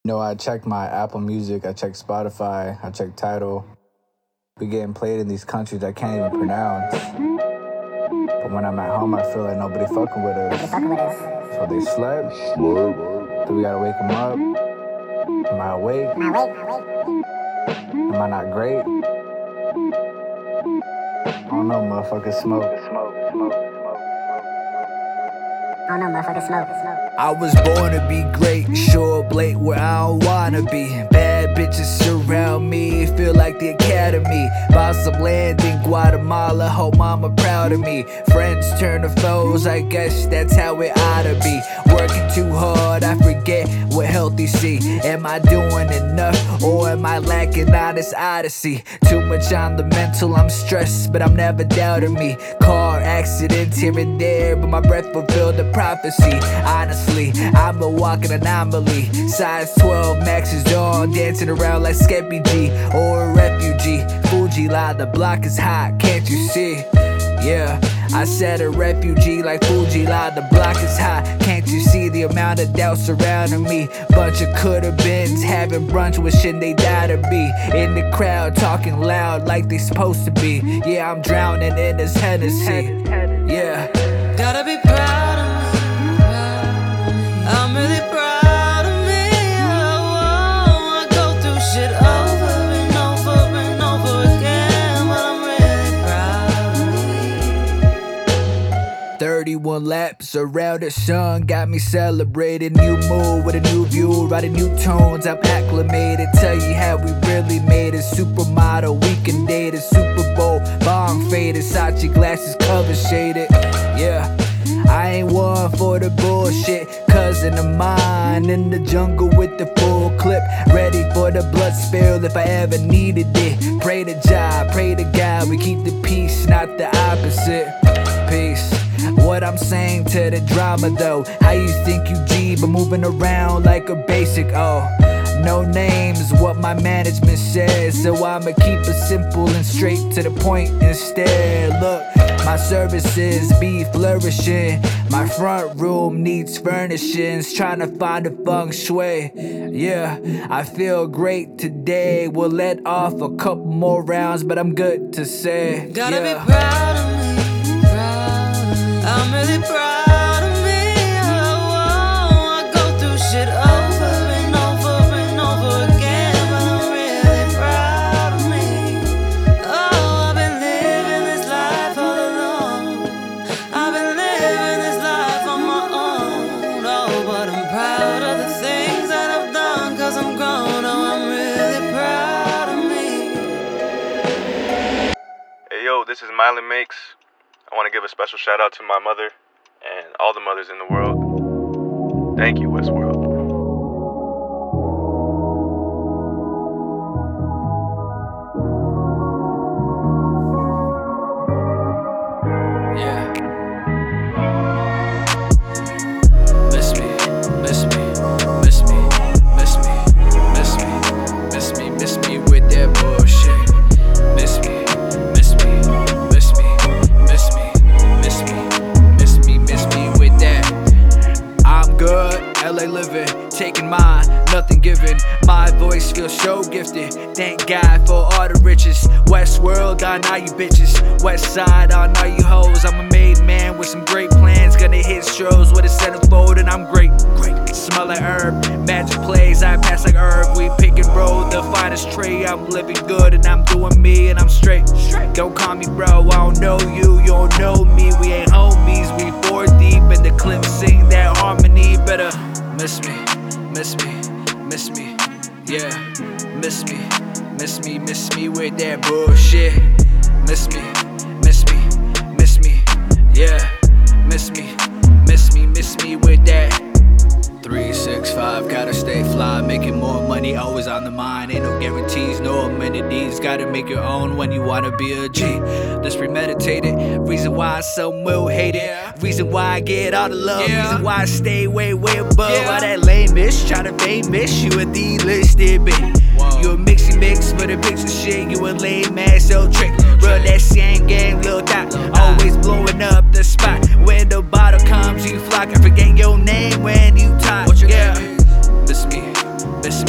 I checked my Apple Music, I checked Spotify, I checked Tidal. We getting played in these countries I can't even pronounce. But when I'm at home, I feel like nobody fucking with us. So they slept. So we gotta wake them up. Am I awake? Am I not great? I don't know, motherfuckers smoke. I was born to be great, sure Blake where I don't wanna be. Bad bitches surround me, feel like the academy. Bought some land in Guatemala, hope mama proud of me. Friends turn to foes, I guess that's how it oughta be. Working too hard, I forget what healthy see. Am I doing enough, or am I lacking honest odyssey? Too much on the mental, I'm stressed, but I'm never doubting me. Car accidents here and there, but my breath fulfilled the prophecy. Honestly, I'm a walking anomaly. Size 12, Max is on, dancing around like Skeppy G or a refugee. Fuji lie, the block is hot, can't you see? Yeah, I said a refugee like Fuji lie, the block is hot. Can't you see the amount of doubt surrounding me? Bunch of coulda-beens having brunch wishing they died to be. In the crowd talking loud like they supposed to be. Yeah, I'm drowning in this Hennessy. Yeah. Gotta be proud of me. I'm really proud of me. I go through shit over and over again, but I'm really proud of me. 31 laps around the sun got me celebrating. New mood with a new view, writing new tunes. I'm acclimated. Tell you how we really made it. Supermodel, we can date it. Super Bowl, bomb faded. Sachi glasses, cover shaded. Yeah, I ain't one for the bullshit. Cousin of mine in the jungle with the full clip, ready for the blood spill if I ever needed it. Pray to Jah, pray to God, we keep the peace, not the opposite. Peace. What I'm saying to the drama though, how you think you G but moving around like a basic? Oh, no names, what my management says, so I'ma keep it simple and straight to the point instead. Look, my services be flourishing. My front room needs furnishings. Trying to find a feng shui. Yeah, I feel great today. We'll let off a couple more rounds, but I'm good to say. Gotta be proud of me. I'm really proud of me. I go through shit over and over again, but I'm really proud of me. Oh, I've been living this life all alone. I've been living this life on my own. Oh, but I'm proud of the things that I've done, cause I'm grown. Oh, I'm really proud of me. Hey yo, this is Miley Makes. I want to give a special shout out to my mother and all the mothers in the world. Thank you, Westworld. Yeah. Miss me, miss me, miss me, miss me, miss me, miss me, miss me with that bullshit. Miss me, miss me, miss me, miss me, miss me, miss me, miss me with that. I'm good, LA living, taking mine, nothing given. My voice feels so gifted. Thank God for all the riches. Westworld on all you bitches. West side on all you hoes. I'm a made man with some great plans. Gonna hit shows with a centerfold and I'm great. Smell like herb, magic plays, I pass like herb. We pick and roll the finest tree. I'm living good and I'm doing me and I'm straight. Don't call me bro, I don't know you, you don't know me. We ain't homies, we 4 deep in the clip, sing that harmony. Better miss me, miss me, miss me, yeah. Miss me, miss me, miss me with that bullshit. Miss me, miss me, miss me, yeah. Miss me, miss me, miss me with that. 365, gotta stay fly, making more money, always on the mind. Ain't no guarantees, no amenities. Gotta make your own when you wanna be a G. This premeditated, reason why some will hate it. Reason why I get all the love, reason why I stay way, way above. All that lame-ish, tryna famous, you a D-listed bitch. You a mixy mix for the picture shit, you a lame ass old trick. Real that same game, lil' thot, always blowing up the spot. When the bottle comes, you flock, I forget your name when you talk. Yeah, miss me, miss me.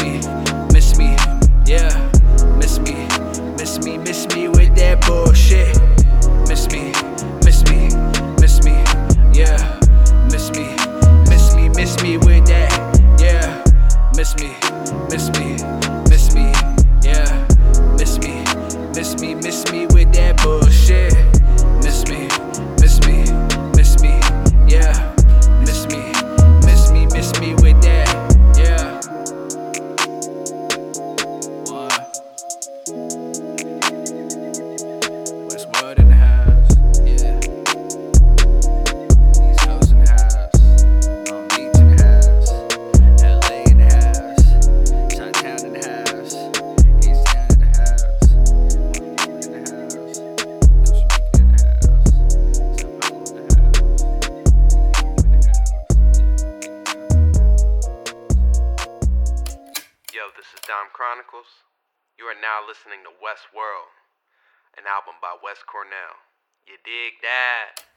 Yo, this is Dom Chronicles. You are now listening to West World, an album by Wes Cornell. You dig that?